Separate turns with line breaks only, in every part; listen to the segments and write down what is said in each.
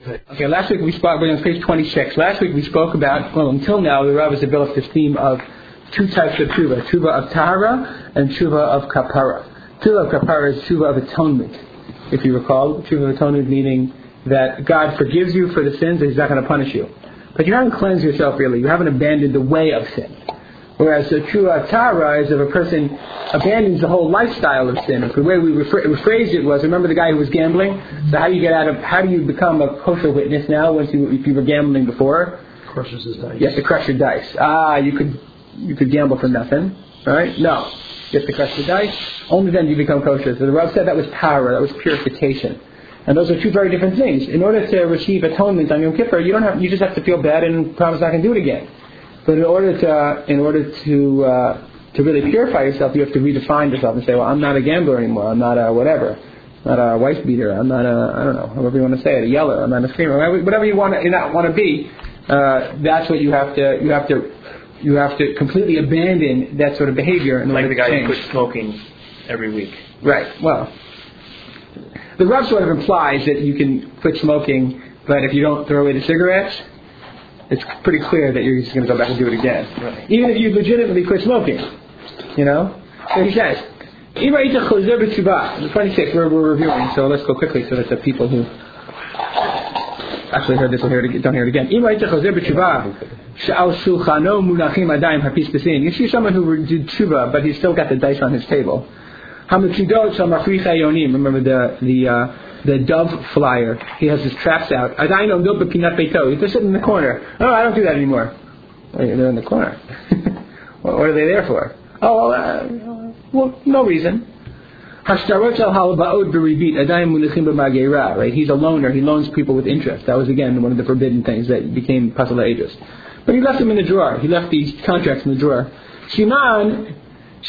Okay, last week we spoke, we're on page 26. Last week we spoke about, well, until now, the Rav has developed this theme of two types of tshuva. Tshuva of tahara and tshuva of kapara. Tshuva of kapara is tshuva of atonement. If you recall, tshuva of atonement meaning that God forgives you for the sins and He's not going to punish you. But you haven't cleansed yourself really. You haven't abandoned the way of sin. Whereas the tshuva of tahara is if a person abandons the whole lifestyle of sin. The way we rephrased it was, remember the guy who was gambling? So how do you become a kosher witness now if you were gambling before?
Crushes his dice.
You have to crush your dice. You could gamble for nothing, right? No. You have to crush the dice. Only then do you become kosher. So the Rav said that was tahara, that was purification. And those are two very different things. In order to receive atonement on Yom Kippur, you just have to feel bad and promise not to do it again. But in order to really purify yourself, you have to redefine yourself and say, well, I'm not a gambler anymore. I'm not a whatever. I'm not a wife beater. I'm not a, I don't know, however you want to say it, a yeller. I'm not a screamer. Whatever you not want to be, that's what you have to completely abandon that sort of behavior. And
like the guy who quits smoking every week.
Right. Well, the Rav sort of implies that you can quit smoking, but if you don't throw away the cigarettes, it's pretty clear that you're just going to go back and do it again.
Right.
Even if you legitimately quit smoking. You know? So he says, in 26, we're reviewing, so let's go quickly so that the people who actually heard this don't hear it again. You see someone who did tshuva, but he's still got the dice on his table. Remember the dove flyer. He has his traps out. He's just sitting in the corner. Oh, I don't do that anymore. They're in the corner. What are they there for? Well, no reason. Right? He's a loaner. He loans people with interest. That was again one of the forbidden things that became Pasal Aegis. But he left them in the drawer. He left these contracts in the drawer. Siman. It's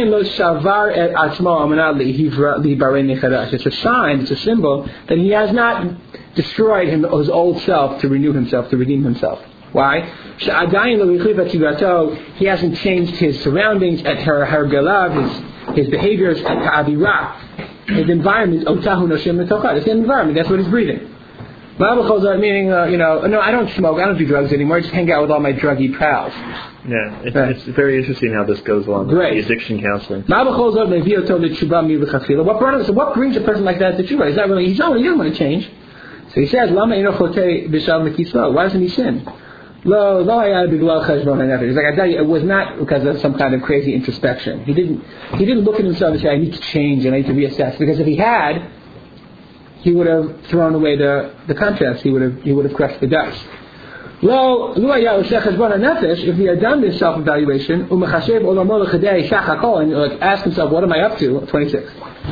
a sign, it's a symbol that he has not destroyed his old self to renew himself, to redeem himself. Why? He hasn't changed his surroundings, at his behaviors, at his environment. The same environment, that's what he's breathing. Meaning, no, I don't smoke, I don't do drugs anymore, I just hang out with all my druggy pals.
Yeah, it's very interesting how this goes along with the addiction counseling.
What brings a person like that to tshuva? He doesn't want to change. So he says, why doesn't he sin? He's like, I tell you, it was not because of some kind of crazy introspection. He didn't look at himself and say, I need to change and I need to reassess. Because if he had, he would have thrown away the contrast. He would have crushed the dice. If he had done this self-evaluation, and asked himself, what am I up to? 26.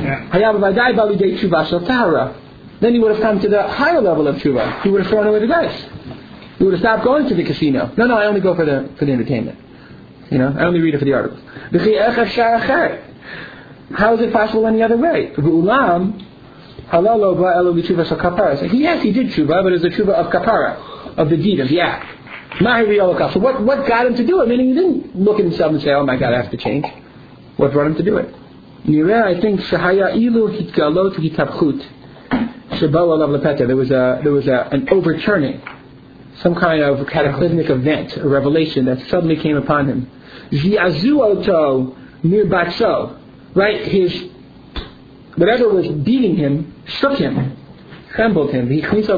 Then he would have come to the higher level of tshuva. He would have thrown away the dice. He would have stopped going to the casino. No, I only go for the entertainment. I only read it for the articles. How is it possible any other way? Yes, he did tshuva, but it's a tshuva of kapara, of the deed, of the act. So what got him to do it? Meaning he didn't look at himself and say, oh my God, I have to change. What brought him to do it? I think there was an overturning, some kind of cataclysmic event, a revelation that suddenly came upon him. Right? Whatever was beating him shook him, trembled him.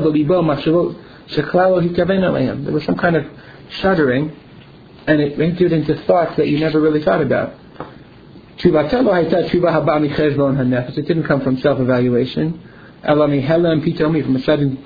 There was some kind of shuddering, and it entered into thoughts that you never really thought about. It didn't come from self-evaluation. From a sudden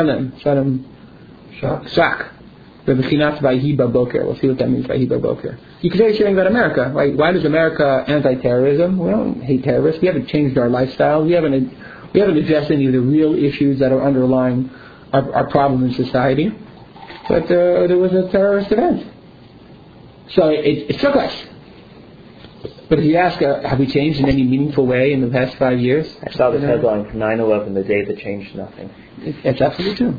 shock. We'll see what that means, Vahiba Boker. You could say the same about America. Right? Why is America anti-terrorism? We don't hate terrorists. We haven't changed our lifestyle. We haven't addressed any of the real issues that are underlying our problem in society. But there was a terrorist event. So it shook us. But if you ask, have we changed in any meaningful way in the past 5 years?
I saw this headline from 9/11, the day that changed nothing.
It's absolutely true.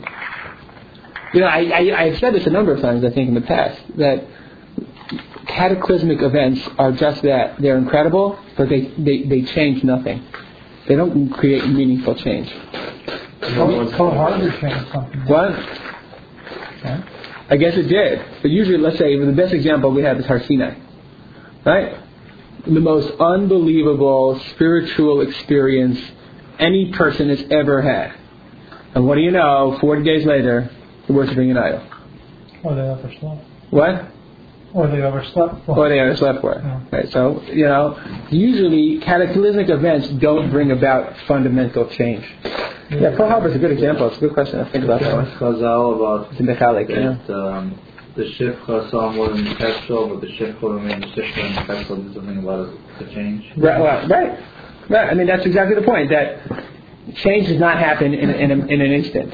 I've said this a number of times, I think, in the past, that cataclysmic events are just that. They're incredible, but they change nothing. They don't create meaningful change.
Cold-hearted changed something.
What?
Yeah.
I guess it did. But usually, let's say, the best example we have is Har Sinai. Right? The most unbelievable spiritual experience any person has ever had. And what do you know, 40 days later, they're worshipping an idol.
Or they overslept.
What?
Or they overslept for it.
Or they overslept for it.
Yeah.
Right, so, usually cataclysmic events don't bring about fundamental change. Yeah, Pearl Harbor is a good example. It's a good question. I think about that one.
Chazal about
It's in Mechalik,
the Shifcha saw more than the Petrol, but the Shifcha remained Shifcha and the Petrol did something about the change.
Right. I mean, that's exactly the point, that change does not happen in an instant.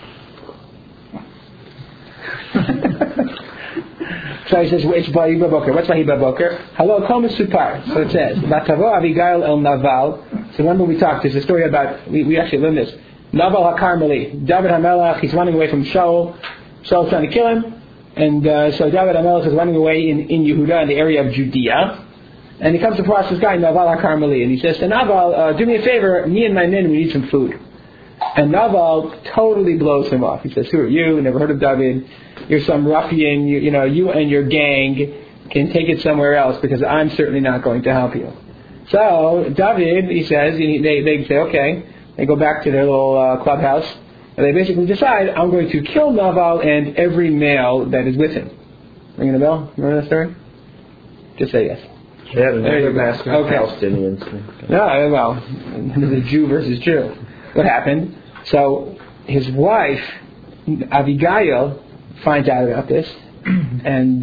So he says, it's Vahiba Boker. What's Vahiba Boker? Hello, Koma Supar. So it says, Vatavo Avigail el Naval. So remember we talked, there's a story about, we actually learned this. Naval HaKarmeli. David HaMelech, he's running away from Shaul. Shaul's trying to kill him. And so David HaMelech is running away in Yehuda, in the area of Judea. And he comes across this guy, Naval HaKarmeli. And he says to Naval, do me a favor, me and my men, we need some food. And Naval totally blows him off. He says, who are you? Never heard of David. You're some ruffian. You and your gang can take it somewhere else because I'm certainly not going to help you. So David, he says, they say, okay. They go back to their little clubhouse. And they basically decide, I'm going to kill Naval and every male that is with him. Ringing a bell? Remember that story? Just say yes.
Yeah, the massacre of Palestinians.
No, well, the Jew versus Jew. What happened? So his wife, Abigail, finds out about this, and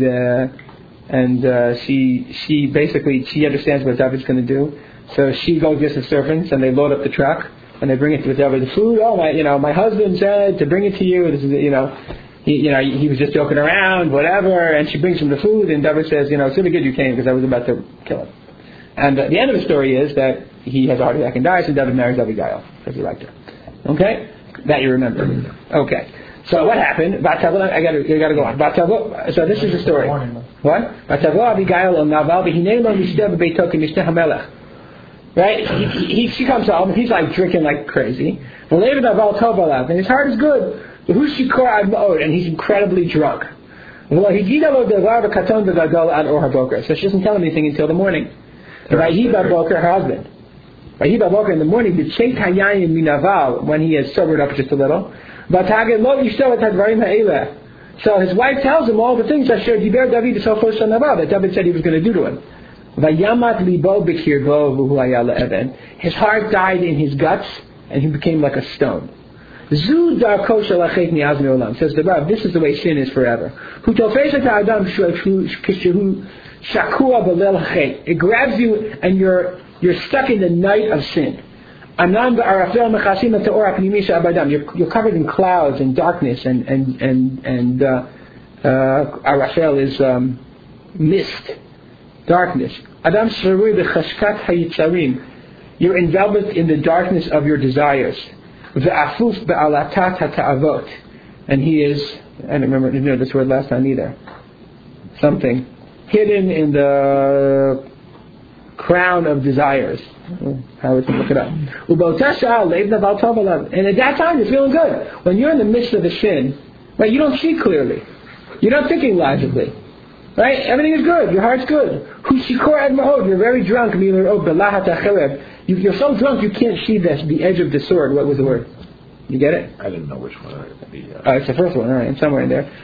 she basically understands what David's going to do. So she goes get the servants, and they load up the truck, and they bring it to David. The food. Oh my husband said to bring it to you. This is he was just joking around, whatever. And she brings him the food, and David says, it's really good you came because I was about to kill him. And the end of the story is that he has a heart attack and dies, and David marries Abigail because he liked her. Okay, that you remember. Okay. So what happened? I gotta go on. So this is the story. What? Right? She comes home and he's like drinking like crazy. And his heart is good. And he's incredibly drunk. So she doesn't tell him anything until the morning. Vahiba Boker, her husband. Vahiba Boker in the morning, when he has sobered up just a little. So his wife tells him all the things that David said he was going to do to him. His heart died in his guts and he became like a stone. Says the Rav, this is the way sin is forever. It grabs you and you're stuck in the night of sin. You're covered in clouds and darkness and Arafel is mist, darkness. You're enveloped in the darkness of your desires. And he is, I don't remember this word last time either. Something hidden in the crown of desires. How would you look it up? And at that time you're feeling good. When you're in the midst of the sin, right, you don't see clearly. You're not thinking logically. Right? Everything is good. Your heart's good. You're very drunk. You're so drunk you can't see the edge of the sword. What was the word? You get it?
I didn't know which one it would be.
It's the first one. All right, somewhere in there.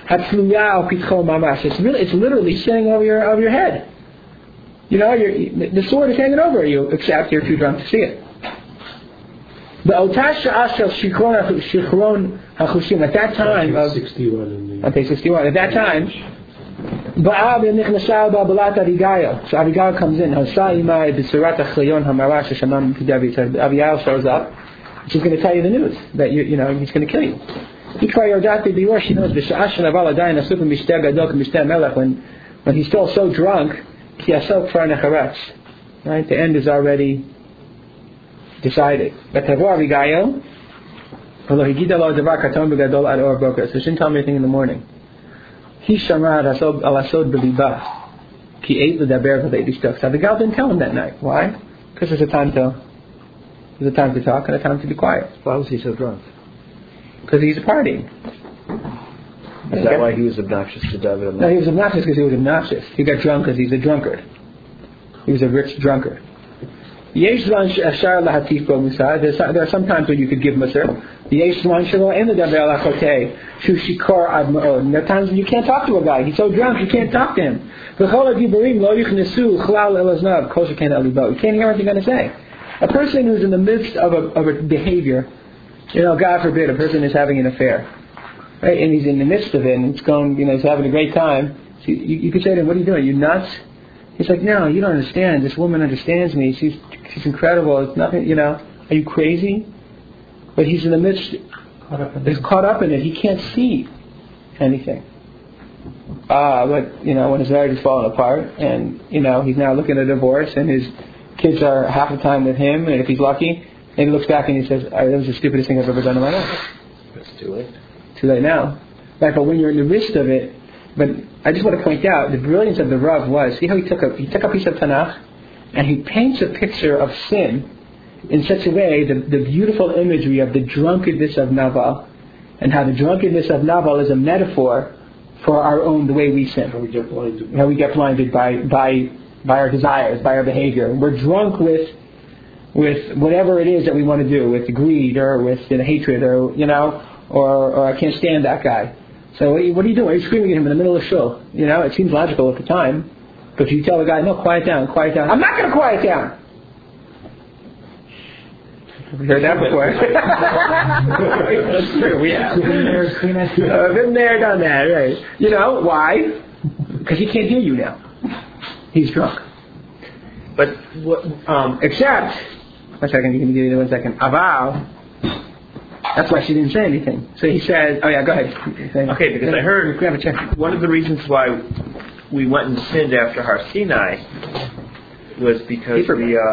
It's literally sitting over your head. The sword is hanging over you, except you're too drunk to see it. At that time, on page 61. At that time, so Abigail comes in. Abigail shows up. She's going to tell you the news that he's going to kill you. She knows when he's still so drunk. Right? The end is already decided. So she didn't tell me anything in the morning. So Abigail didn't tell him that night. Why? Because there's a time to talk and a time to be quiet.
Why was he so drunk?
Because he's partying.
Is that why he was obnoxious to David?
No, he was obnoxious because he was obnoxious. He got drunk because he's a drunkard. He was a rich drunkard. There are some times when you could give Musar. There are times when you can't talk to a guy. He's so drunk you can't talk to him. You can't hear what you're going to say. A person who's in the midst of a behavior, God forbid, a person is having an affair, right? And he's in the midst of it, and it's going, he's having a great time. So you could say to him, "What are you doing? You nuts?" He's like, "No, you don't understand. This woman understands me. She's incredible. It's nothing, Are you crazy?" But he's in the midst. He's caught up in it. He can't see anything. But when his marriage is falling apart, and he's now looking at a divorce, and his kids are half the time with him, and if he's lucky, and he looks back and he says, "That was the stupidest thing I've ever done in my life."
It's too late.
Too late now. Right, but when you're in the midst of it, but I just want to point out the brilliance of the Rav was, see how he took a piece of Tanakh and he paints a picture of sin in such a way, the beautiful imagery of the drunkenness of Naval, and how the drunkenness of Naval is a metaphor for our own, the way we sin. How we get blinded by our desires, by our behavior. We're drunk with whatever it is that we want to do, with greed or with hatred or I can't stand that guy. So what are you doing? Are you screaming at him in the middle of the show? It seems logical at the time, but you tell the guy, "No, quiet down. I'm not going to quiet down." We've heard that before. That's true. We have. Been there, done that. Right? Why? Because he can't hear you now. He's drunk.
But what?
Except, 1 second. You can give me 1 second. Aval. That's why she didn't say anything. So he said, "Oh yeah, go ahead."
Okay, because I heard one of the reasons why we went and sinned after Har Sinai was because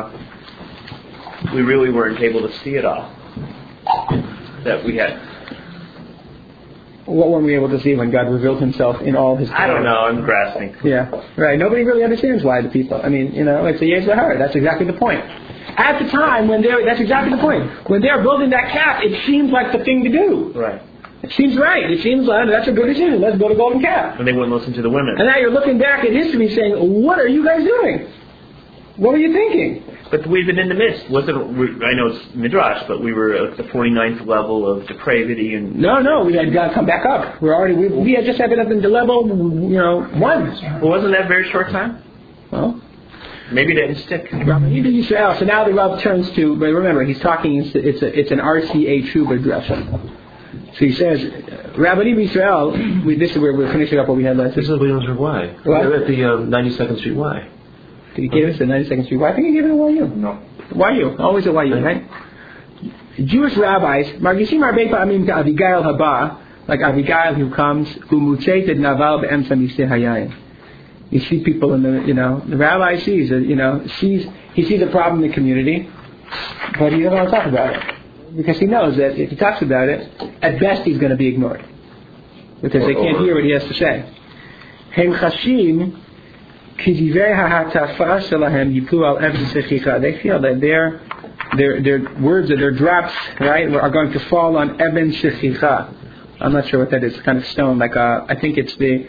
we really weren't able to see it all that we had.
What weren't we able to see when God revealed Himself in all His glory?
I don't know. I'm grasping.
Yeah, right. Nobody really understands why the people. It's a Yezahar. That's exactly the point. At the time that's exactly the point. When they're building that calf, it seems like the thing to do.
Right.
It seems right. It seems like that's a good decision. Let's build a golden calf.
And they wouldn't listen to the women.
And now you're looking back at history saying, "What are you guys doing? What were you thinking?"
But we've been in the midst. I know it's Midrash, but we were at the 49th level of depravity. And
No, we had got to come back up. We had just been up in the level, 1.
Well, wasn't that a very short time?
Well,
maybe it didn't stick.
So now the Rav turns to, but remember, he's talking, it's an RCA Chuba drasha. So he says, Rabbanim Yisrael, this is where we're finishing up what we had last week.
This is Williams or Y. We're at the 92nd Street Y.
Did he give us the 92nd Street Y? I think he gave it a YU.
No.
YU, always a YU, right? Jewish rabbis, Margishim Arbei Pa'amim Avigail Haba, like Avigail who comes, who mutzeited Naval be'emsa miseh hayayin. You see people in the rabbi sees it, he sees a problem in the community, but he doesn't want to talk about it. Because he knows that if he talks about it, at best he's going to be ignored. Because they can't hear what he has to say. Hem chashim ki divrei ha'hatafa shelahem yiplu al even shechicha. They feel that their words, their drops, right, are going to fall on even shechicha. I'm not sure what that is. It's kind of stone, like I think it's the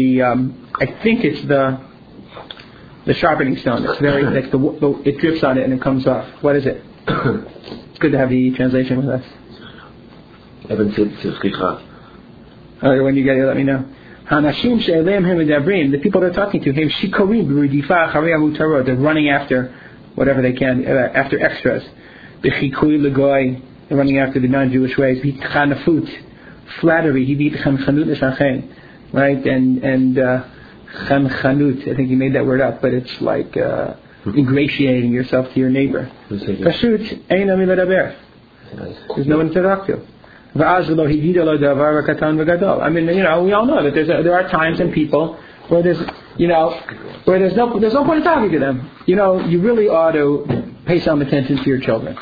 sharpening stone. It's very like it drips on it and it comes off. What is it? It's good to have the translation with us. When you get it, let me know. The people they're talking to, they're running after whatever they can, after extras. They're running after the non-Jewish ways. Flattery, right? And Chanchanut, I think he made that word up, but it's like ingratiating yourself to your neighbor. Pashut, there's no one to talk to. I mean, we all know that there are times and people where there's no point in talking to them. You really ought to pay some attention to your children.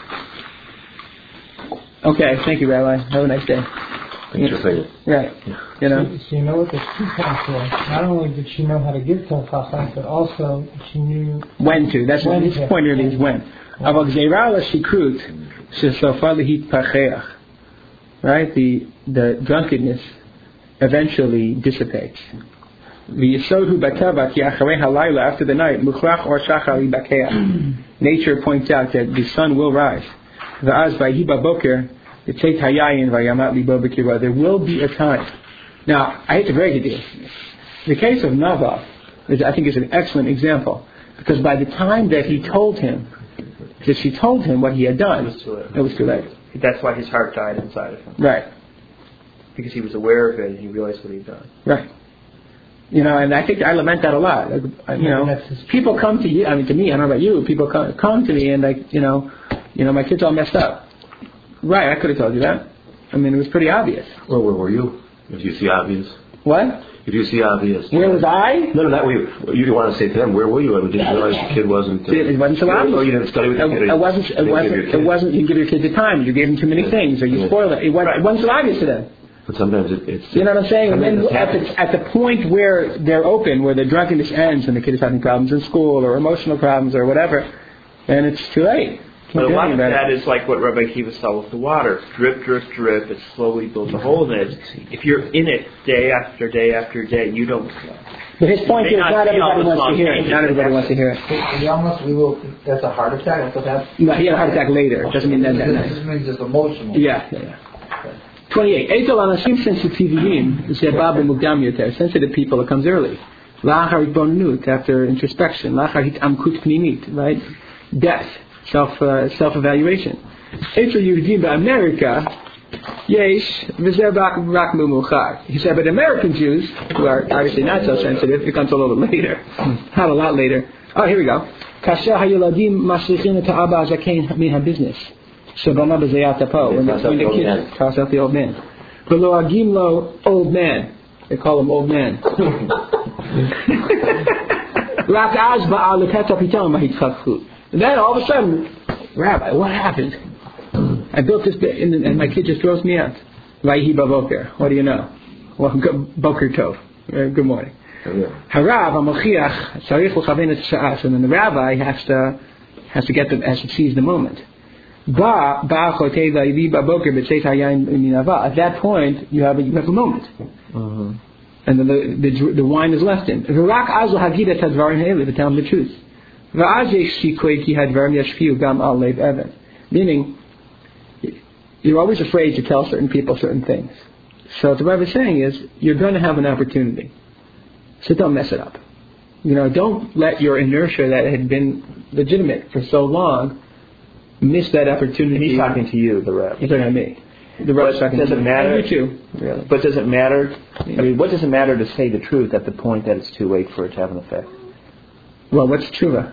Okay, thank you, Rabbi. Have a nice day.
Interesting.
Right.
She knew what the 2 points were. Not only did she know how to give Tefachah, but also she knew
when to. That's what his point really is when. right? The drunkenness eventually dissipates. After the night, nature points out that the sun will rise. There will be a time. Now, I hate to break it to you. The case of Nabal, I think, is an excellent example, because by the time that she told him what he had done, it was too late.
That's why his heart died inside of him.
Right.
Because he was aware of it and he realized what he'd done.
Right. And I think I lament that a lot. People come to you. I mean, to me, I don't know about you. People come to me and my kid's all messed up. Right. I could have told you that. I mean, it was pretty obvious.
Well, where were you? If you see obvious.
What?
If you see obvious.
Where was I?
No, not where you. You want to say to them, where were you? I didn't realize the kid wasn't.
It wasn't so obvious.
Oh, you didn't study with the kid.
It wasn't. You give your kids the time. You gave them too many things, or you spoil it. It wasn't so obvious to them.
But sometimes it's.
You know what I'm saying? And then at the point where they're open, where the drunkenness ends, and the kid is having problems in school or emotional problems or whatever, then it's too late.
But a lot of that is like what Rabbi Akiva saw with the water. Drip, drip, drip. It slowly builds a hole in it. If you're in it day after day after day, you don't...
But his point is not everybody wants to hear it. Not everybody wants to hear it.
That's a heart attack?
He had a heart attack later. It doesn't mean that night.
It just means just emotional.
Yeah. 28. Sensitive people, it comes early. After introspection. Right? Death. Self-evaluation. America, yes, he said, but American Jews, who are obviously not so sensitive, it comes a little later. Not a lot later. Oh, here we go. business. When the kids toss out the old man. Old man. They call him old man. And then all of a sudden, Rabbi, what happened? I built this bit and my kid just throws me out. Vayhi baboker. What do you know? Well, boker tov. Good morning. Harav hamochiach tzarich l'chaven et sha'as, and then the rabbi has to seize the moment. Ba chotei vayhi baboker b'tzeit hayayin minava. At that point, you have a moment. And then the wine is left in. V'rak az l'hagid et hadvarim ha'ele, to tell him the truth. Meaning, you're always afraid to tell certain people certain things. So what the Rebbe is saying is, you're going to have an opportunity. So don't mess it up. Don't let your inertia that had been legitimate for so long miss that opportunity.
And he's talking to you, the Rebbe.
He's talking to me. The Rebbe's talking
does
to
it matter?
You too, really.
But does it matter? I mean, what does it matter to say the truth at the point that it's too late for it to have an effect?
Well, what's tshuva?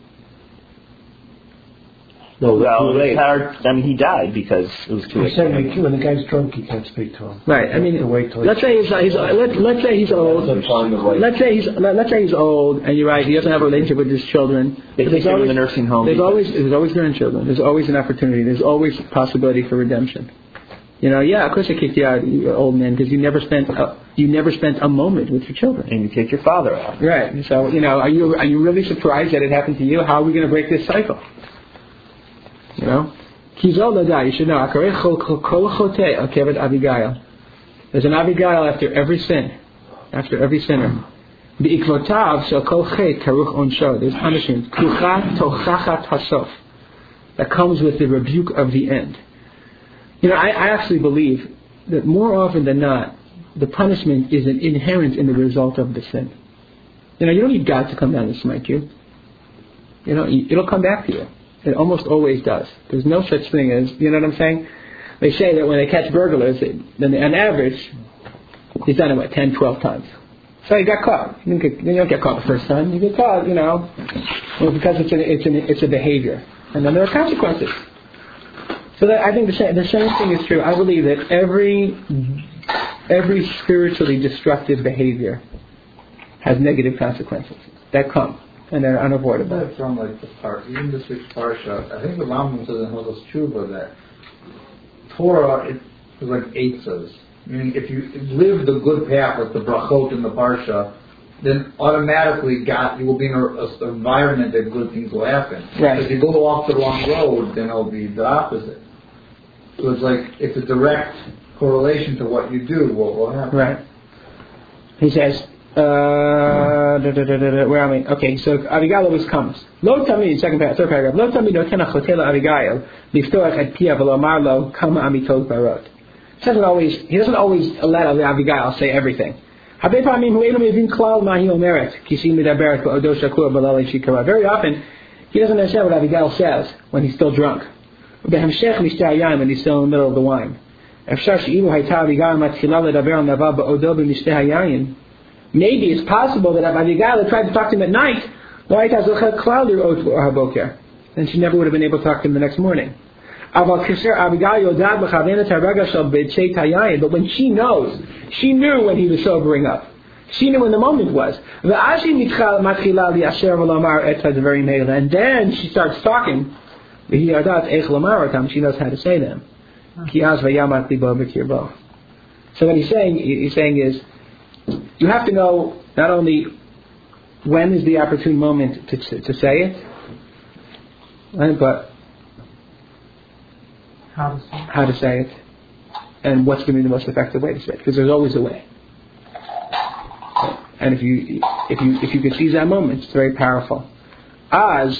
Well, it's hard. I mean, he died because it was too late.
When the guy's drunk, you can't speak to him.
Right. I mean, let's say he's old. Let's say he's old, and you're right. He doesn't have a relationship with his children.
They take him in the nursing home.
There's always grandchildren. There's always an opportunity. There's always a possibility for redemption. Of course I kicked you out, you old man, because you never spent a moment with your children.
And you kicked your father out.
Right. So are you really surprised that it happened to you? How are we going to break this cycle? You should know. There's an Abigail after every sin, after every sinner. There's punishment that comes with the rebuke of the end. I actually believe that more often than not, the punishment is inherent in the result of the sin. You don't need God to come down and smite you. It'll come back to you. It almost always does. There's no such thing as, you know what I'm saying? They say that when they catch burglars, then on average, he's done it, 10, 12 times. So he got caught. You don't get caught the first time. You get caught, because it's a behavior. And then there are consequences. So I think the same thing is true. I believe that every spiritually destructive behavior has negative consequences that come. And they're unavoidable.
That's from the even this week's parsha. I think the Rambam says in Hilchos Tshuva that Torah is like eitzos. Meaning, if you live the good path with the brachot in the parsha, then automatically you will be in an environment that good things will happen.
Right.
If you go off the wrong road, then it'll be the opposite. it was like it's a direct correlation to what you do, what will happen.
Right. He says, where am I? Okay, so Abigail always comes. Lo Tamid, third paragraph. Lo Tamid notena chotela Abigail liftoach et pia v'lomar lo kama amitot barot. He doesn't always let Abigail say everything. Very often, he doesn't understand what Abigail says when he's still drunk. When he's still in the middle of the wine. Maybe it's possible that if Abigail had tried to talk to him at night, then she never would have been able to talk to him the next morning. But when she knew when he was sobering up. She knew when the moment was. And then she starts talking. She knows how to say them. So what he's saying is, you have to know not only when is the opportune moment to say it, but how to say it, and what's going to be the most effective way to say it. Because there's always a way. And if you could seize that moment, it's very powerful. As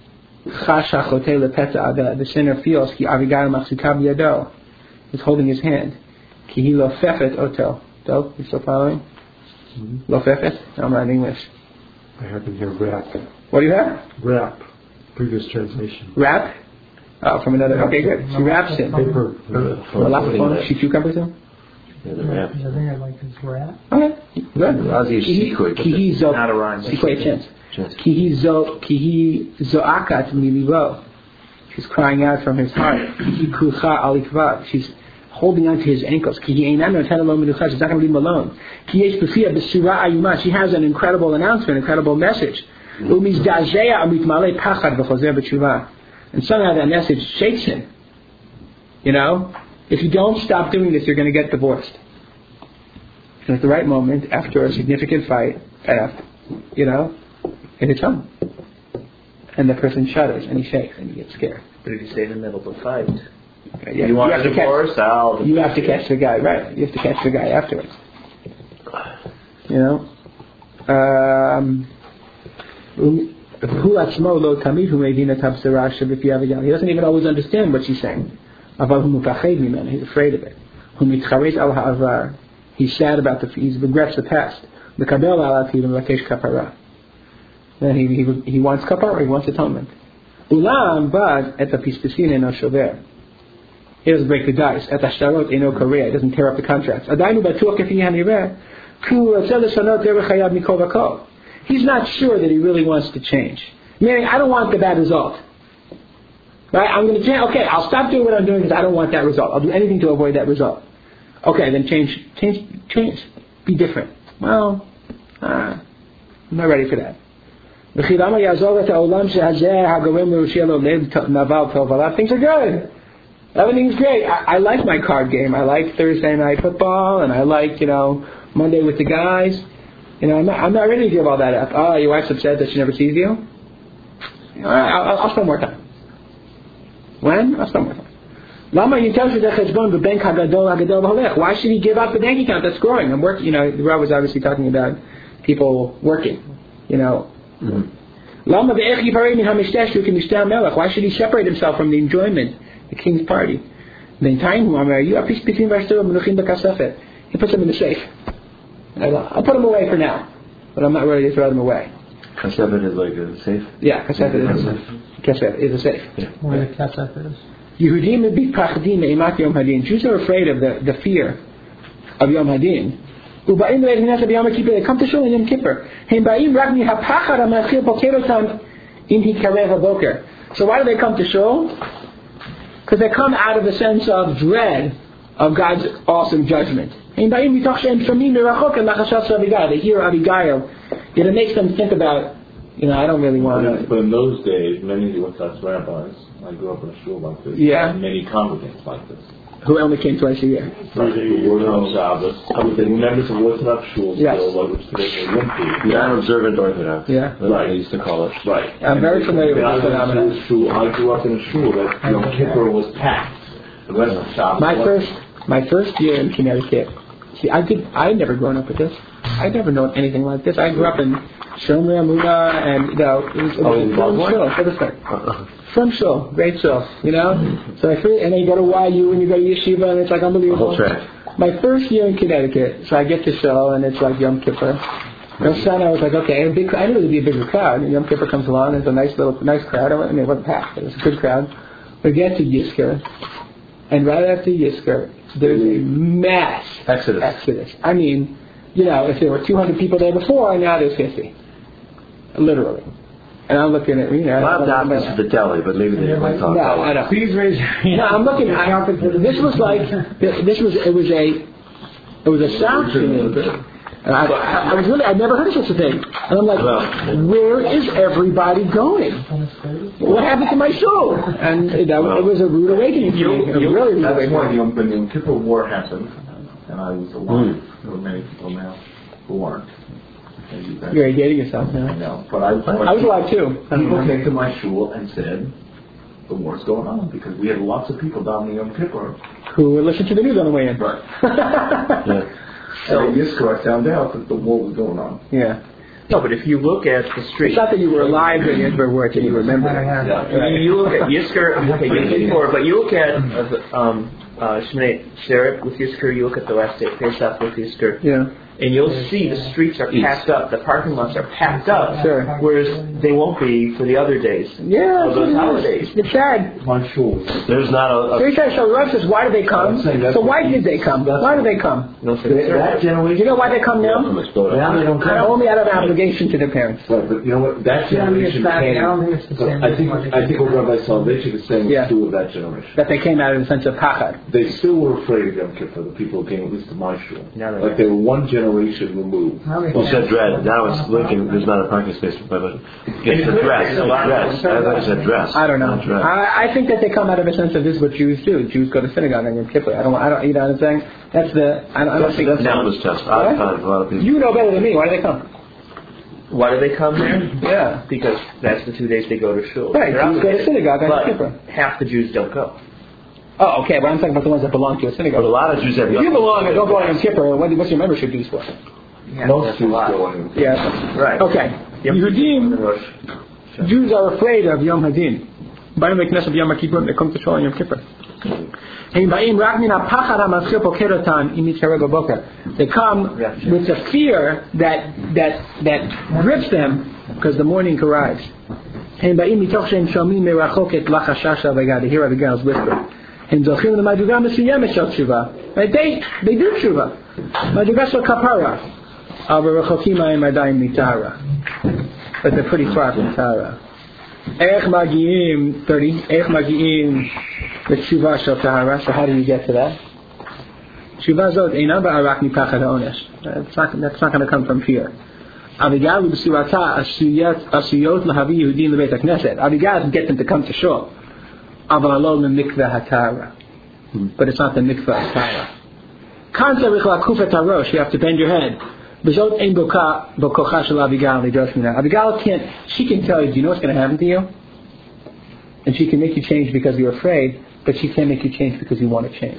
the sinner feels ki Abigail machzika biyado, is holding his hand. Ki hi lofefet oto. So, you still following? Lofefet? No, I'm not in English.
I have in here rap.
What do you have?
Rap. Previous translation.
Rap? Oh, from another. Okay, good. She raps him.
Paper.
She cucumbers him.
Yeah, the rap.
I think I like his rap.
Okay, good.
Razi
Not a rhyme.
Sequoia chance. Kihi zo'akat milivo. She's crying out from his heart. Kihi kucha alikvav. She's holding on to his ankles. Kihi einam noten lo menucha. She's not going to leave him alone. Kihi b'fia b'sura ayuma. She has an incredible announcement, incredible message. Umizdazea amitmale pachad v'chozer b'tshuva. And somehow that message shakes him. You know, if you don't stop doing this, you're going to get divorced. And at the right moment, after a significant fight, it hits home. And the person shudders and he shakes and he gets scared.
But if you stay in the middle of a fight,
Yeah,
you want a divorce?
You have to catch the guy, right? You have to catch the guy afterwards. You know? He doesn't even always understand what she's saying. He's afraid of it. He's sad about he regrets the past. Then he wants kapara, he wants atonement. He doesn't break the dice. He doesn't tear up the contracts. He's not sure that he really wants to change. Meaning, I don't want the bad result. Right? I'm going to change. Okay, I'll stop doing what I'm doing because I don't want that result. I'll do anything to avoid that result. Okay, then change. Be different. Well, I'm not ready for that. Things are good. Everything's great. I like my card game. I like Thursday night football, and I like, Monday with the guys. I'm not ready to give all that up. Oh, your wife's upset that she never sees you? I'll spend more time. When? I'll spend more time. Why should he give up the bank account that's growing? I'm working. The Rav was obviously talking about people working. Why should he separate himself from the enjoyment, the king's party? He puts them in the safe. I'll put them away for now, but I'm not ready to throw them away.
Kasefet is like a safe?
Yeah, kasefet is a safe.
Yeah. Where the kasefet is.
Jews are afraid of the fear of Yom Hadin. They come to Shul in Yom Kippur. So why do they come to Shul? Because they come out of a sense of dread of God's awesome judgment. They hear Abigail. It makes them think about, I don't really want to.
But in those days, many Orthodox rabbis, I grew up in a shul like this, and many congregants like this.
Who only came twice a year.
Orthodox Shabbos. I would say members of Orthodox shuls still, which today they wouldn't be.
Non-observant Orthodox.
Yeah.
Right.
They used to call it.
Right. I'm very familiar with this phenomenon.
I grew up in a shul that Yom Kippur was packed. The rest of the shop.
My first year in Connecticut. See, I'd never grown up with this. I'd never known anything like this. I grew up in Shomer Amuna, and it was from Shul, great Shul, So and then you go to YU and you go to Yeshiva, and it's like unbelievable. My first year in Connecticut, so I get to Shul, and it's like Yom Kippur. Rosh Hashanah, I was like, okay, I knew there would be a bigger crowd. And Yom Kippur comes along, there's a nice crowd. I mean, it wasn't packed, it was a good crowd. We get to Yizkor, and right after Yizkor, there's a mass exodus. I mean, if there were 200 people there before, now there's 50. Literally. And I'm looking at,
Not doctors to the deli, but maybe they might talk about it.
I know.
Please raise your hand.
No, I'm looking at it was a shock to me. And I'd never heard of such a thing. And I'm like, where is everybody going? What happened to my show? And it was a rude awakening to me. Really rude awakening.
When the Yom Kippur War happened, and I was alive, there were many people now who weren't.
You're dating yourself now.
I know, but I was
alive too.
People came to my shul and said, the war's going on, because we had lots of people down in Yom Kippur
who listened to the news on the way in.
Right. So at Yizkor, I found out that the war was going on.
Yeah.
No, but if you look at the street,
it's not that you were alive when Yizkor worked and you remember.
You look at Yizkor, Yom Kippur, but you look at Shemoneh Esrei with Yizkor, you look at the last day of Pesach with Yizkor.
Yeah.
And you'll see the streets are packed up, the parking lots are packed up, whereas they won't be for the other days.
Yeah,
of those holidays.
It's sad.
My shul.
There's not a.
So Rav says, why do they come? So why did they come? Why do they come?
That generation.
You know why they come now?
Now they don't come.
Only out of obligation to their parents.
Right, but you know what? That generation came. I think what Rabbi Soloveitchik is saying is true of that generation.
That they came out of the sense of pachad.
They still were afraid of Yom Kippur. The people who came, at least to my shul. Like they were one generation removed.
You said dread. Now it's Lincoln. There's not a parking space for public. It's the dress. I thought you said dress.
I don't know. I think that they come out of a sense of this is what Jews do. Jews go to synagogue on Yom Kippur. I don't. You know what I'm saying? That's the. I don't think
that's not test. I've found a lot of people.
You know better than me. Why do they come?
Why do they come there?
Yeah.
Because that's the 2 days they go to shul.
Right. Jews go to synagogue on Yom Kippur.
Half the Jews don't go.
Oh, okay. But I'm talking about the ones that belong to a synagogue.
But a lot of Jews have.
If you belong and don't go on Yom Kippur, what's your membership dues for?
Yeah,
most Jews go on.
Yeah.
Right.
Okay. Yehudim, Jews are afraid of Yom Hadin. They come to shul on Yom Kippur. They come with the fear that grips them because the morning arrives. They hear the girls whisper. Right? They do tshuva. But they're pretty far from Tara. 30. The tshuva shel tahara. So how do you get to that? Tshuva zot eina ba'arak mipachad ha'onesh. That's not going to come from fear. Avigal b'surata asuyot lahavi Yehudim lebeit hakneset. Avigal gets them to come to shul. Aval lo mikveh hatara. But it's not the mikveh hatara. Kanta richla kufet harosh. You have to bend your head. B'zot ein bokocha shel Avigal lidosh mina. Avigal can't. She can tell you. Do you know what's going to happen to you? And she can make you change because you're afraid, but she can't make you change because you want to change.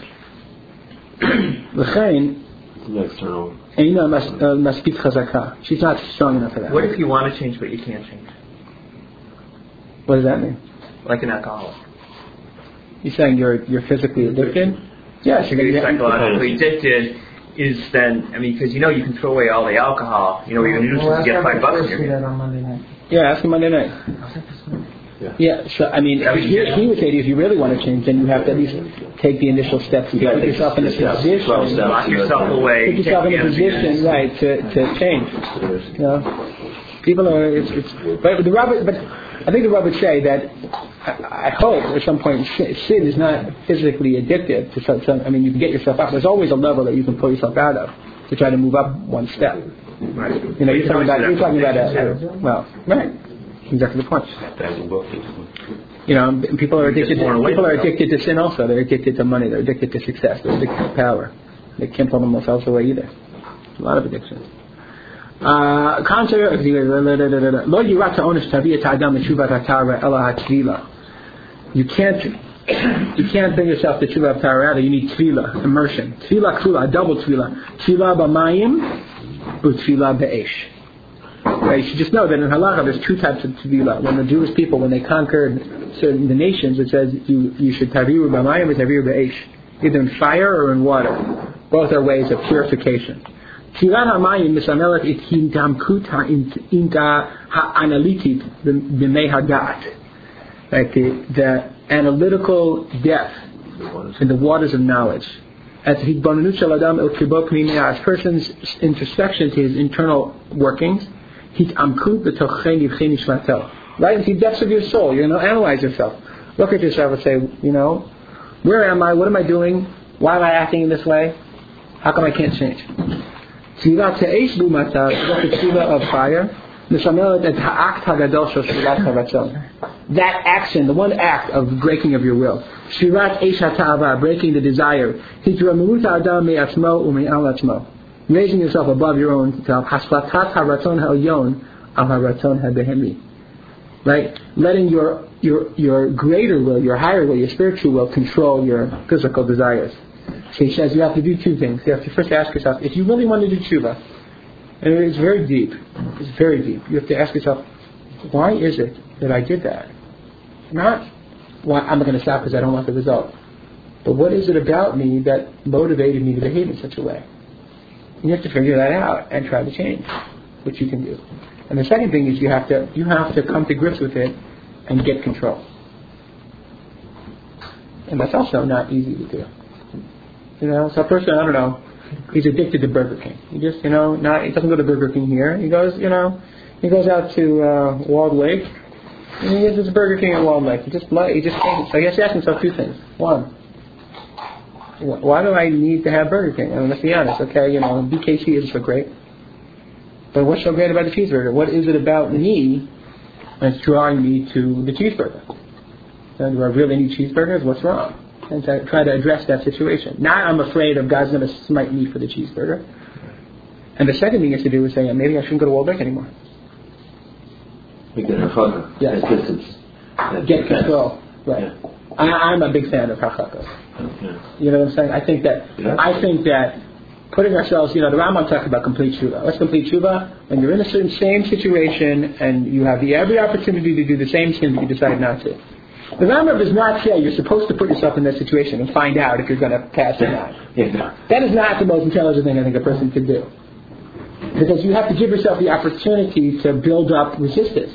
She's not strong enough for that.
What if you want to change but you can't change?
What does that mean?
Like an alcoholic.
You're saying you're physically addicted? Yes.
You're getting psychologically addicted is then, because you can throw away all the alcohol. What you're going to do is get $5 in your hand.
Yeah, ask him Monday night. Yeah, so he would say to you, if you really want to change, then you have to at least take the initial steps to put yourself in a position.
Lock yourself away.
Put yourself in a position, right, to change. People are. But I think the Rabbi would say that I hope at some point sin is not physically addictive to some. You can get yourself out. There's always a level that you can pull yourself out of to try to move up one step. Right. You're talking about right. Exactly the point. People are addicted. People are addicted to sin. Also, they're addicted to money. They're addicted to success. They're addicted to power. They can't pull themselves away either. A lot of addictions. You can't You can't bring yourself to Tefillah of Tahara. You need Tefillah, immersion. Tefillah Kfula, a double Tefillah. Tefillah b'mayim, u'Tefillah b'esh. Right? You should just know that in Halacha there's two types of Tefillah. When the Jewish people, when they conquered certain the nations, it says you should Taviru b'mayim or Taviru b'esh. Either in fire or in water. Both are ways of purification. Tefillah ha'mayim misamelet it hindamkut ha'inta ha'analitit b'mei hadat. Like the analytical depth in the waters of knowledge. As person's introspection to his internal workings, right into the depths of your soul. Analyze yourself. Look at yourself and say, where am I? What am I doing? Why am I acting in this way? How come I can't change? Tefillah of fire. That action, the one act of breaking of your will. Shirat Eish HaTa'ava, breaking the desire. Raising yourself above your own self. Hasplatat haraton ha'elyon al haraton ha'behemi. Right? Letting your greater will, your higher will, your spiritual will control your physical desires. So he says you have to do two things. You have to first ask yourself, if you really want to do tshuva, and it's very deep. It's very deep. You have to ask yourself, why is it that I did that? Not why I'm going to stop because I don't want the result. But what is it about me that motivated me to behave in such a way? And you have to figure that out and try to change, which you can do. And the second thing is you have to come to grips with it and get control. And that's also not easy to do. So a person, I don't know, he's addicted to Burger King. He just, he doesn't go to Burger King here. He goes, he goes out to Walled Lake, and he gets his Burger King at Walled Lake. He just changes. So he has to ask himself two things. One, why do I need to have Burger King? Let's be honest, okay, BKC isn't so great. But what's so great about the cheeseburger? What is it about me that's drawing me to the cheeseburger? Do I really need cheeseburgers? What's wrong? And to try to address that situation. Not I'm afraid of God's going to smite me for the cheeseburger. And the second thing you have to do is say, maybe I shouldn't go to Walled Lake anymore. Yes. Get control. Right. Yeah. I'm a big fan of hachakos. Yeah. You know what I'm saying? I think that putting ourselves, the Rambam talks about complete tshuva. What's complete tshuva? When you're in a certain same situation and you have every opportunity to do the same sin, but you decide not to. The Rambam does not say you're supposed to put yourself in that situation and find out if you're going to pass or not. Yeah. That is not the most intelligent thing I think a person could do. Because you have to give yourself the opportunity to build up resistance.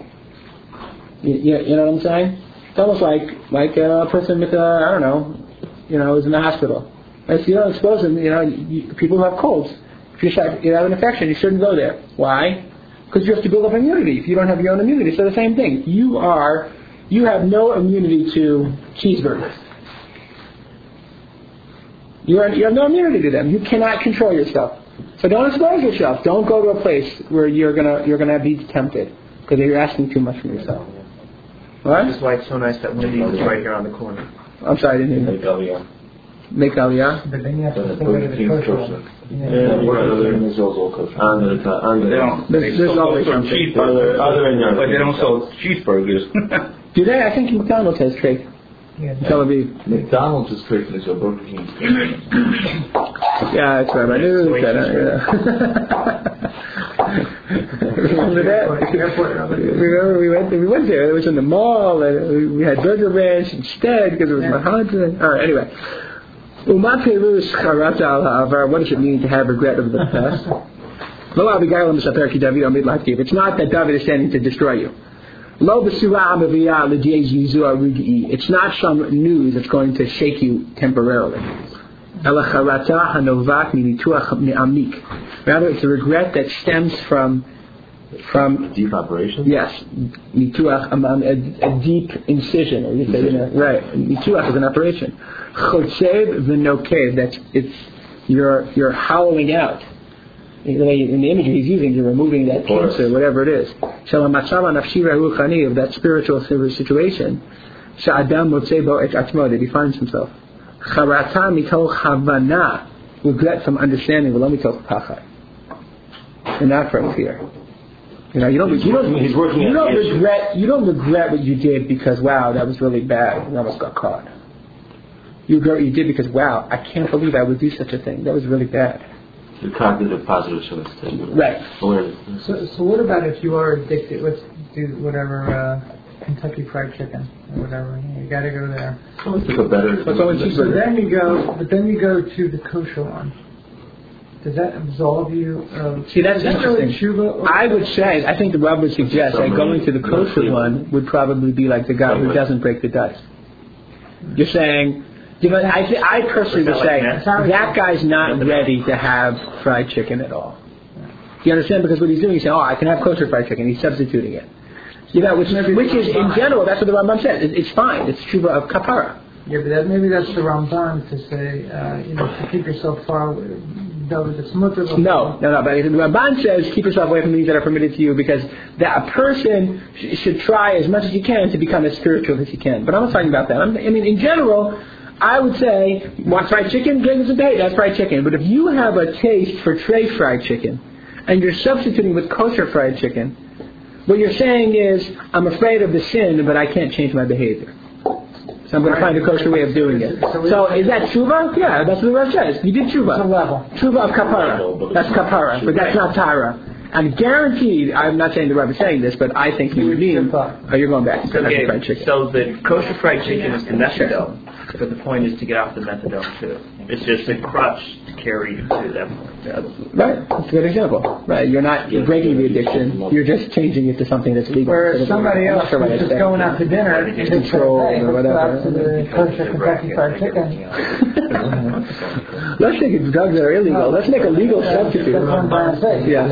You know what I'm saying? It's almost like a person with who's in the hospital. If you don't expose them, people who have colds. If you have an infection, you shouldn't go there. Why? Because you have to build up immunity. If you don't have your own immunity, so the same thing. You have no immunity to cheeseburgers. You have no immunity to them. You cannot control yourself. So don't expose yourself. Don't go to a place where you're gonna be tempted because you're asking too much from yourself. Right?
That's why it's so nice that Wendy was right here on the corner.
I'm sorry, I didn't hear you. Make Aliyah.
But then you have to think of the kosher.
There's
always some cheeseburgers. But they don't sell cheeseburgers.
Do they? I think McDonald's has trade.
Yeah,
Tel Aviv.
McDonald's is trade, and so Burger King.
Yeah, that's right. I knew that. Remember that? Remember we went there. It was in the mall, and we had Burger Ranch instead because it was Manhattan. All right. Anyway. What does it mean to have regret of the past? It's not that David is standing to destroy you. It's not some news that's going to shake you temporarily. Rather, it's a regret that stems from
deep operation?
Yes. A deep incision. Or you say, right. Mituach is an operation. Chotzev v'nokev, you're hollowing out. In the image he's using, you're removing that cancer, whatever it is. Of that spiritual situation, that he finds himself. Regret from understanding, and not from fear. You know, you don't
He's working
you
on
don't
the issue.
regret what you did because wow, that was really bad. You almost got caught. You regret what you did because wow, I can't believe I would do such a thing. That was really bad.
The cognitive positive choice.
Right.
Awareness.
So what about if you are addicted? Let's do whatever Kentucky Fried Chicken or whatever. You got to go there.
Always think of better.
What's always
So then you go, but then you go to the kosher one. Does that absolve you of...
See, that's
is that
interesting.
really tshuva,
I would say, I think the Rav would suggest that going to the kosher one would probably be like the guy who doesn't break the dice. You're saying, you know, I personally would say that guy's not ready to have fried chicken at all. You understand? Because what he's doing, he's saying, I can have kosher fried chicken. He's substituting it. You know, which is in general, that's what the Rambam said. It's fine. It's tshuva of kapara.
Yeah, but maybe that's the Ramban to say, to keep yourself far away. No, but the Ramban says keep yourself away from things that are permitted to you because that a person should try as much as he can to become as spiritual as he can. But I'm not talking about that. I mean, in general, I would say, want fried chicken? Give us a day. That's fried chicken. But if you have a taste for tray fried chicken and you're substituting with kosher fried chicken, what you're saying is, I'm afraid of the sin, but I can't change my behavior. So I'm going to find a kosher way of doing it. So is that tshuva? Yeah, that's what the Rav says. You did tshuva. It's a level.
Tshuva of kapara. That's kapara, but that's not tara. I'm guaranteed, I'm not saying the Rav is saying this, but I think he would mean, you're going back.
Okay,
fried chicken.
so the kosher fried chicken is the methadone, but the point is to get off the methadone too. It's just a crutch to carry you to that point.
Right, that's a good example. Right, you're not breaking the addiction, you're just changing it to something that's legal.
Whereas somebody else is just going out to dinner and just
control
say,
or whatever.
Let's go out to the kosher Kentucky Fried Chicken.
Let's take drugs that are illegal. Let's make a legal substitute.
That's what I'm trying to say.
Yeah.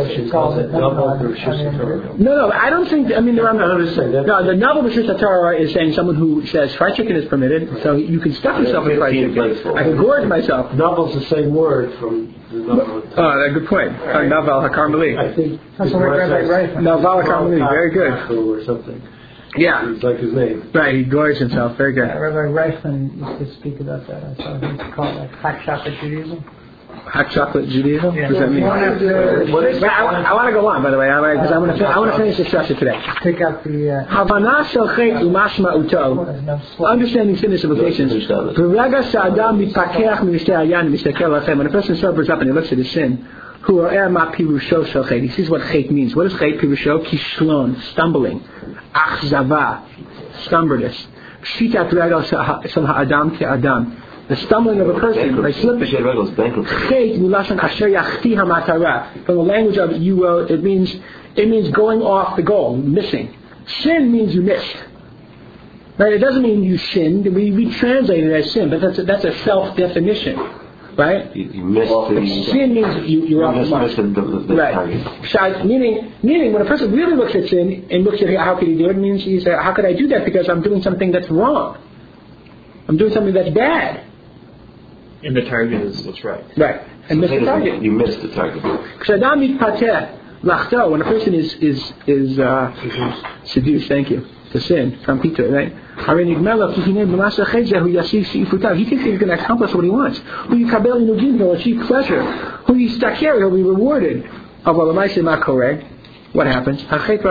No, I don't think. I mean, the novel B'Shus Torah is saying someone who says fried chicken is permitted, so you can stuff yourself with fried chicken. I can gorge myself.
Novel's the same word from the novel.
Oh, good point. Naval HaKarmeli.
I think
that's what Rabbi Reifman.
Naval HaKarmeli, very good.
Or something.
Yeah.
It's like his name.
Right, he gorged himself. Very good.
Rabbi Reifman used to speak about that. I saw him call it like hot chocolate Judaism.
Hot chocolate Judaism?
Yeah.
What does that mean? I want to go on, by the way, because I want to finish this structure today.
Pick up the...
Havana shel chet umashma uto. Understanding sin and implications. V'rega she'adam mitpakeach mimishter hayan v'mistekel lachem. When a person sobers up and he looks at his sin, hu ro'eh ma pirusho shel chet. He sees what chet means. What is chet? Pirusho kishlon, stumbling. Achzava, stubbornness. Pshitat regel shel ha'adam ke'adam. The stumbling of a person, like slipping. Chet milashon asher yachti hamatara. From the language of you will, it means going off the goal, missing. Sin means you missed. Right? It doesn't mean you sinned. We translate it as sin, but that's a self-definition. Right?
You missed
sin means you're off the mark. Right. Meaning when a person really looks at sin and looks at how could he do it, means he says, how could I do that? Because I'm doing something that's wrong. I'm doing something that's bad.
And the target is what's right.
Right. And miss the target.
You missed the target.
When a person is seduced, thank you, to sin, from Peter, right? He thinks he's going to accomplish what he wants. He'll achieve pleasure. He'll be rewarded. What happens?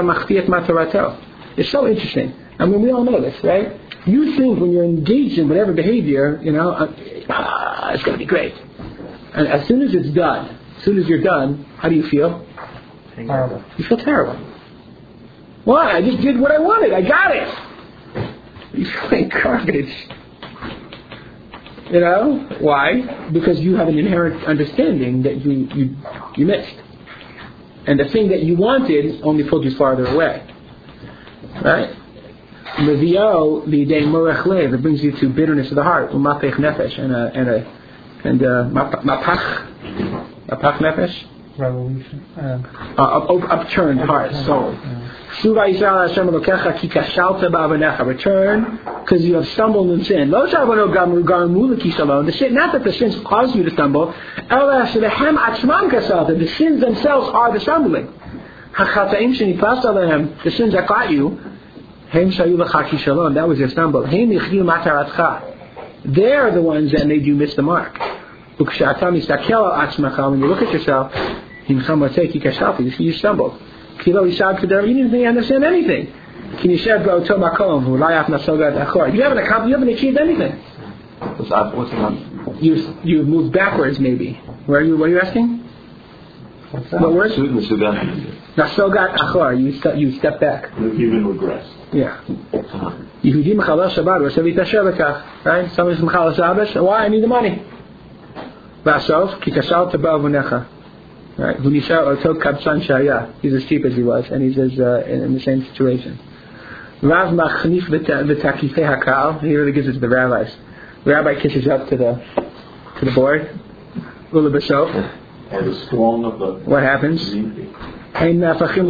It's so interesting. I mean, we all know this, right? You think when you're engaged in whatever behavior, it's going to be great. And as soon as it's done, as soon as you're done, how do you feel?
Terrible.
You feel terrible. Why? I just did what I wanted. I got it. You feel like garbage. Why? Because you have an inherent understanding that you missed. And the thing that you wanted only pulled you farther away. Right? Mevio lidei morech lev, it brings you to bitterness of the heart, umapech nefesh, and mapach nefesh,
revolution,
upturned heart, soul. Shuva Yisrael Hashem Elokecha ki kashalta ba'avanecha, return because you have stumbled in sin. Lo shavano gamru garmu lekishalon. The sin, not that the sins caused you to stumble. Ela shebehem atzman kashalta. The sins themselves are the stumbling. Hachata'im shenipas alehem. The sins that got you. Hem shayu lecha kishalon. That was your stumble. Hem yichyu mataratcha. They're the ones that made you miss the mark. Uksha'atam yistakel al atzmacha. When you look at yourself, himcham watzei ki kashalta. You see you stumbled. Kilo Ishab Kedar, you didn't understand anything. Can you share go to Makom, who lie after Nasogat Achor? You haven't accomplished, you haven't achieved anything.
What's the
You've moved backwards, maybe. What are you asking? What word? Nasogat Achor, you step back.
Even regress.
Yeah. Yehudi Mechalel Shabbat, or Savit Asher Lekach. Right? Somebody's Mechalel Shabbos, why? I need the money. Vasov, Kikashal Tabal Vunecha. Right? Vunishar Oto Kabsan Shaya. He's as cheap as he was, and he's in the same situation. Rav Machnif V'Takifei Hakal. He really gives it to the rabbis. The rabbi kisses up to the board. Ula B'Sov.
Or the strong of the...
What happens? They turn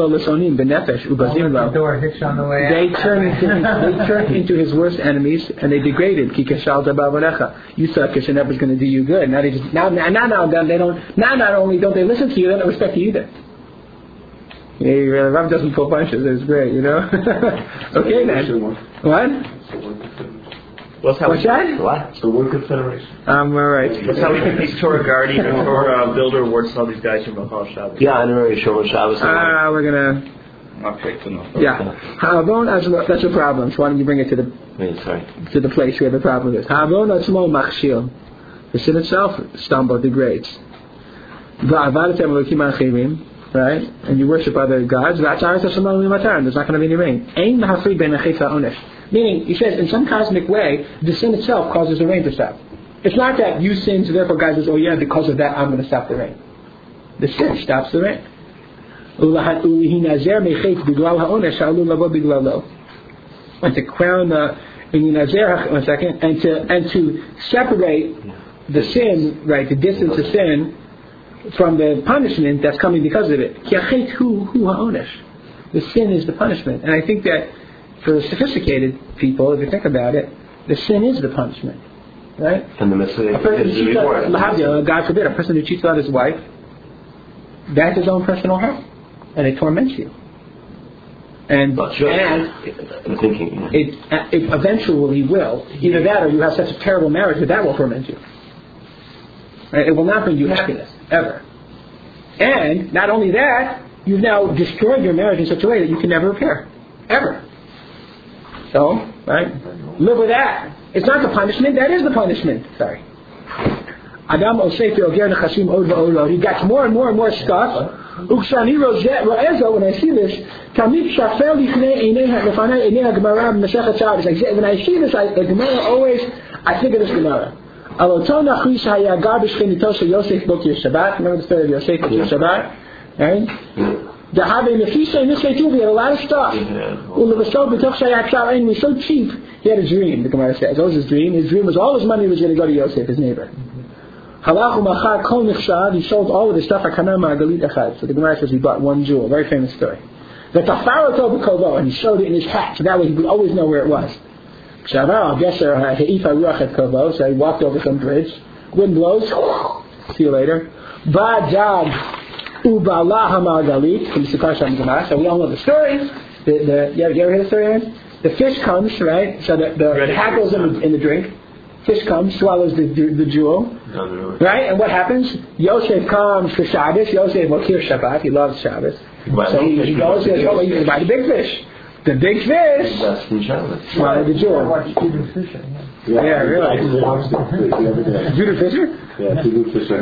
into his worst enemies, and they degrade him. You thought Kishanev was going to do you good. Now they just not only don't they listen to you, they don't respect you either. Yeah, Rav doesn't pull punches. It's great, you know. Okay then. What?
What's
that?
What?
It's the work of federation.
All right.
That's how we get these Torah guardian and Torah builder awards to all these guys from Machal Shabbos.
Yeah, I know. Shomer Shabbos.
We're gonna.
Okay, enough.
Yeah. Havon, that's a problem. So why don't you bring it to the place where the problem is? Havon atzmo machshil. The sin itself stumbles, degrades. Va'avadetem elokim achirim. Right? And you worship other gods. There's not going to be any rain. Meaning, he says, in some cosmic way, the sin itself causes the rain to stop. It's not that you sin, so therefore God says, oh yeah, because of that, I'm going to stop the rain. The sin stops the rain. And to crown and to separate the sin, right, to distance the sin from the punishment that's coming because of it. The sin is the punishment. And I think that for sophisticated people, if you think about it, the sin is the punishment. Right?
And the mistake
God forbid, a person who cheats on his wife, that's his own personal hell. And it torments you. And it eventually will. Either that or you have such a terrible marriage that will torment you. Right? It will not bring you happiness, ever. And not only that, you've now destroyed your marriage in such a way that you can never repair. Ever. So, right? Live with that. It's not the punishment, that is the punishment. Sorry. Adam Osef Yoger Nechashim Od Va'olo. He got more and more and more stuff. Ukshani Ro'ezo, when I see this, Tamid Shafel Lifnei Lefanei Einei HaGemara Masechet Shabbos. When I see this, the Gemara always, I think of this Gemara. Aloton Achris Hayagar B'Shchenito Shel Yosef Bokir Shabbat. Remember the story of Yosef Bokir Shabbat? Right? The Habe Mephisha and Nisrei Tuv, he had a lot of stuff. Ulevasov B'Toch Shayak Shal Ein was so cheap. He had a dream, the Gemara says. What was his dream? His dream was all his money was going to go to Yosef, his neighbor. Halachu Machar Kol Nichshad, he sold all of his stuff at Kana Ma'agalit Echad. So the Gemara says he bought one jewel. Very famous story. The Tafaroto B'Kovo, and he showed it in his hat, so that way he would always know where it was. Shavar Geser He'ifa Ruach et Kovo, so he walked over some bridge. Wind blows. See you later. Ba'jad Ubala HaMa'agalit, from Sukar Sham Gemara. So we all know the story. You ever hear the story, Aaron? The fish comes, right? So the hat goes in the drink. Fish comes, swallows the jewel. Right? And what happens? Yosef comes for Shabbos. Yosef Mokir Shabbat. He loves Shabbos. So he goes and says, oh, you can buy the big fish. The big fish swallowed the jewel. Yeah, I realize. Judah Fisher?
Yeah, Judah Fisher.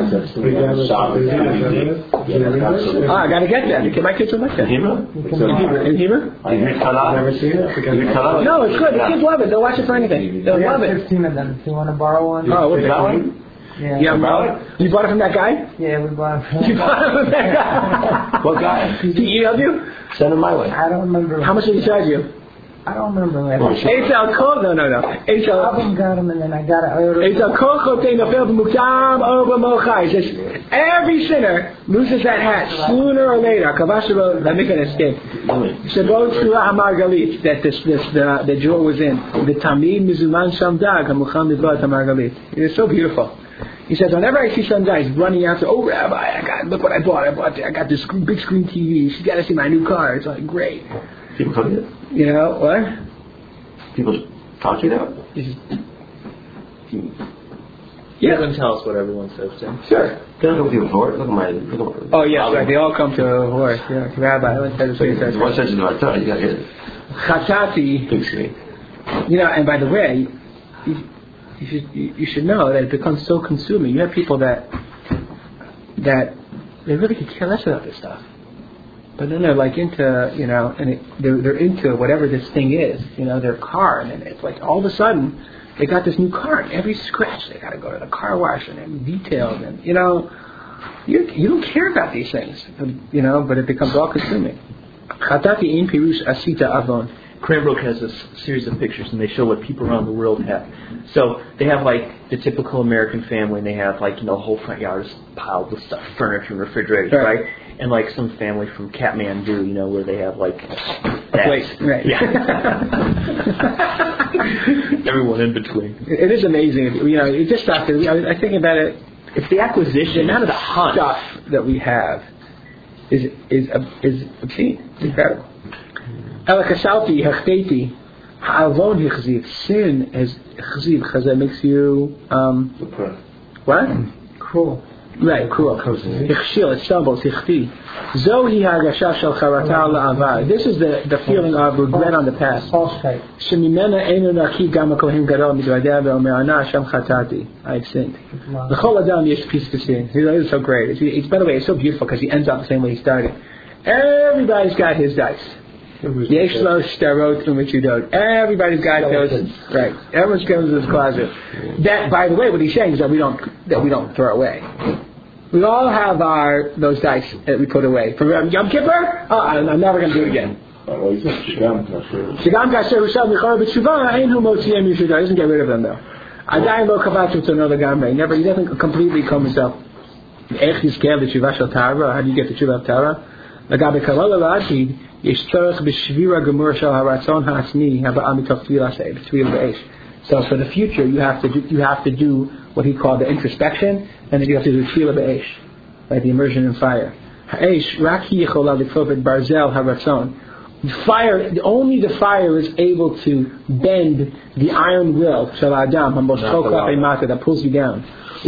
I got to get that. My kids will like that. In Hebrew?
I've never seen it.
No, it's good. The kids love it. They'll watch it for anything. They'll love it.
15 of them. Do you want to borrow one?
Oh, what's that one?
Yeah.
You bought it from that guy?
Yeah, we bought it from
You bought it from that guy?
What guy?
He emailed you?
Send him my way.
I don't remember.
How much did he charge you?
I don't remember.
Eitzal Kol? No.
Eitzal got him and then I got it.
Eitzal Kol Chotei Nofel B'Muktam Over Mochai. Says every sinner loses that hat sooner or later. Kavashiro, let me finish. Shabot Shura HaMargalit that the jewel was in. The Tamid Mizuman Shamdag HaMucham Mizvat HaMargalit. It is so beautiful. He says, whenever I see some guys running after, oh Rabbi, look what I bought. I got this big screen TV. She's got to see my new car. It's like great.
People tell you that?
You know what?
People talk to you that?
You can tell us what everyone says, Tim.
Sure.
Can I go with you before? Look at my.
Oh, yes, right. They all come to a horse. Yeah, Rabbi. Let's have
There's one sentence about Torah. You got to hear it.
Chatati.
Big screen.
And by the way, you should know that it becomes so consuming. You have people that they really could care less about this stuff, but then they're like into and they're into whatever this thing is, their car, and it's like all of a sudden they got this new car, and every scratch they got to go to the car wash and detailed, and you don't care about these things, but it becomes all consuming. Chatati in pirush asita avon.
Cranbrook has a series of pictures, and they show what people around the world have. So they have like the typical American family, and they have like the whole front yard is piled with stuff, furniture and refrigerators, right? And like some family from Kathmandu, where they have like that.
Right.
Yeah. Everyone in between.
It is amazing. It just after I think about it. It's the acquisition, none of the stuff that we have is obscene. It's incredible. Elakashalti hechteiti ha'avon hichziv. Sin is chziv because it makes you what?
Cruel.
Right, cruel. Hichshil, it stumbles. Hichti. Zohi hagasha shel charata la'avar. This is the feeling of regret on the past. Shemimena einu naki gam kohen gadol midvadeh ve'omer ana Hashem chatati. I've sinned. L'chol adam yesh piece to sin. This is so great. It's by the way, it's so beautiful because he ends up the same way he started. Everybody's got his dice. Yesh lo shtarot u'mitzudot. Everybody's got those. Right. Everyone's goes to his closet. That, by the way, what he's saying is that we don't throw away. We all have those dice that we put away. For Yom Kippur, I'm never going to do it again. Shigam kasher u'shav michor b'tshuva ein hu motziem yishudah. He doesn't get rid of them though. Adayin lo kavatzu to another gamrei. Never. He doesn't completely calm himself. Ech yizkev b'tshuva shel Tara. How do you get the tshuva of Tara? Lagabe kalol Rashi. So for the future, you have to do what he called the introspection, and then you have to do tefillah be'esh, like the immersion in fire. Fire, only the fire is able to bend the iron will that pulls you down,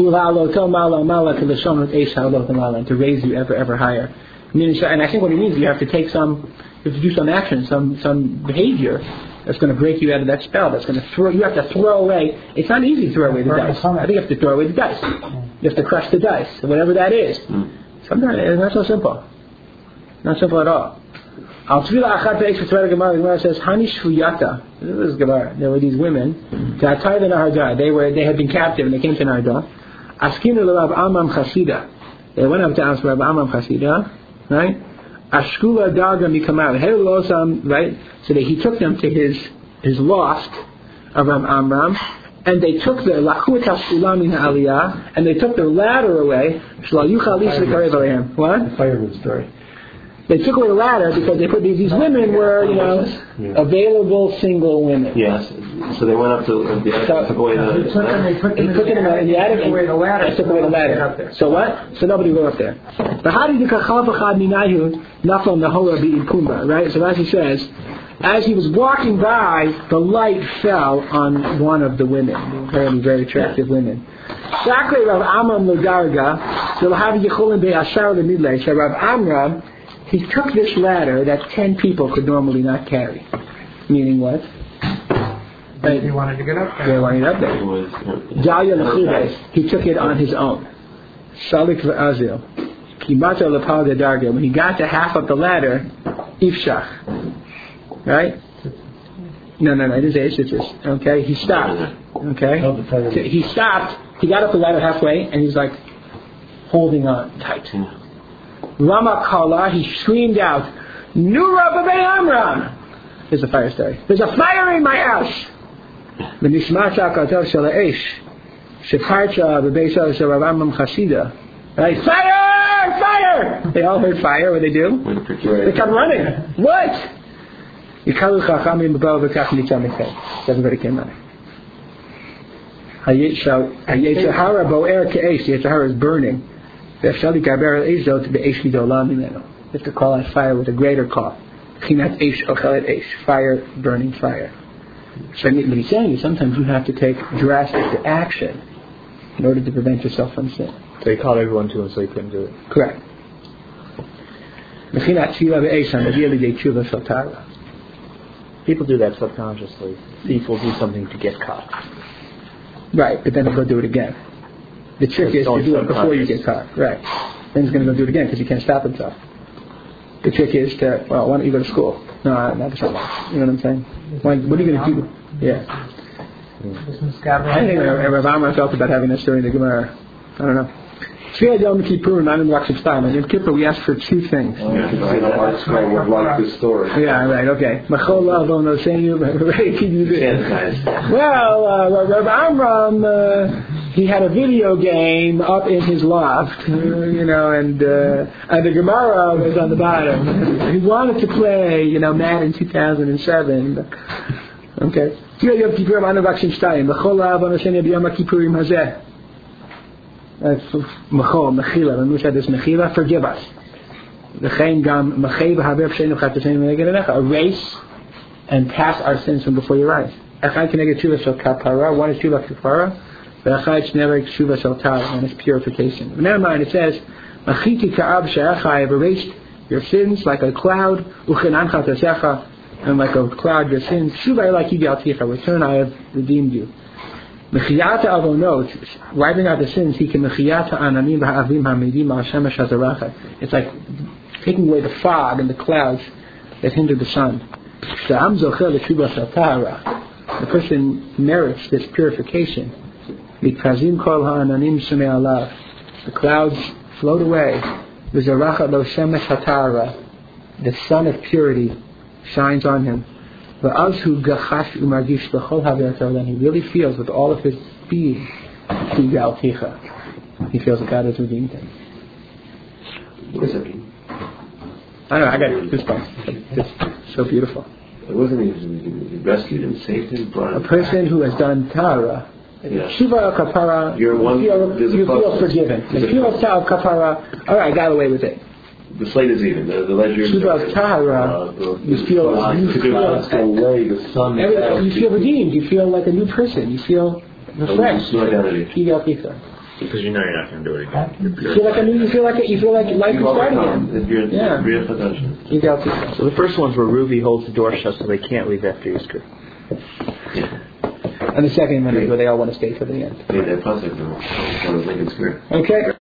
and to raise you ever higher. And I think what he means, you have to do some action, some behavior that's going to break you out of that spell. That's going to you have to throw away. It's not easy to throw away the dice. I think you have to throw away the dice. You have to crush the dice, whatever that is. Sometimes it's not so simple. Not simple at all. Al Tvila Achat Be'esh V'Tzvara Gemara. The Gemara says, Hani Shvuyata. This is Gemara. There were these women. They had been captive and they came to Narda. Askinu L'Rav Amram Chasida. They went up to ask Rav Amram Chasida. Right? Ashkula Darga Mikamar. Right? So he took them to his loft of Amram, and they took the Lachuat HaSulam Aliyah, and they took the ladder away. What?
The firewood story.
They took away the ladder because they put these women were, available single women.
Yes. So they went up to the attic, took away the ladder.
They put them in the attic and took away the ladder. So what? So nobody go up there. Right? So Rashi says, as he was walking by, the light fell on one of the women, apparently very attractive women. So Rav Amram, he took this ladder that 10 people could normally not carry. Meaning what?
He wanted to get up there.
They wanted up there. He took it on his own. Shalik v'azil. Kimata l'pal darga. When he got to half of the ladder, ifshach. Right? No, it is ishitzus. Okay? He stopped. Okay? He stopped. He got up the ladder halfway, and he's like holding on tight. Rama Kala, he screamed out, Nura B'Bei Amram! There's a fire story. There's a fire in my house! Right? Fire! They all heard fire. What did they do? They come running. What? Everybody came running. Yetzirah Bo'er Ke'esh. Yetzirah is burning. You have to call out fire with a greater call. Fire, burning fire. So what he's saying is sometimes you have to take drastic action in order to prevent yourself from sin.
So he called everyone to him so he couldn't do it.
Correct.
People do that subconsciously. Thief will do something to get caught.
Right, but then he'll go do it again. The trick is to do it before you get caught. Right. Then he's going to go do it again because he can't stop himself. The trick is to, well, why don't you go to school? No, that's not right. You know what I'm saying? What are you going to do? Yeah. I think Rav Amram felt about having this during the Gemara. I don't know. Tefillah Yom Kippur, not in Lakshim Stein. In Kippur, we ask for two things.
would like this story.
Yeah, right, okay. Well, Rav Amram, he had a video game up in his loft, and the Gemara was on the bottom. He wanted to play, Madden 2007. Okay. Tefillah Yom Kippur, not in Lakshim Stein. Mechila. When we said this, Mechila, forgive us. Erase and pass our sins from before your eyes. One is Tshuva Kafara, one is purification. Never mind, it says, I've erased your sins like a cloud, and like a cloud your sins. Return, I have redeemed you. Mechiyata avonot, wiping out the sins, he can mechiyata ananim v'ha'avim ha'medim ha'shemesh hazarachat. It's like taking away the fog and the clouds that hinder the sun. The person merits this purification. Mikazim kol ha'ananim shemei alav. The clouds float away. V'zarachat lo shemesh hatara. The sun of purity shines on him. Then he really feels with all of his being, he feels that God has redeemed him.
What does that mean?
I don't know, I got goosebumps. It's so beautiful.
It wasn't he rescued him, saved him, brought him.
A person who has done Tara, Shiva al Kapara, you feel forgiven. If you feel Tara Kapara, alright, I got away with it.
The slate is even. The ledger.
Shiva Tahara, you feel redeemed. You feel like a new person. You feel refreshed.
New identity.
Because you know you're not going to do it again.
You feel like life is starting again.
So the first ones where Ruvi holds the door shut so they can't leave after Easter.
And the second one is where they all want to stay till the end.
Yeah, that puzzle from Lincoln Square.
Okay.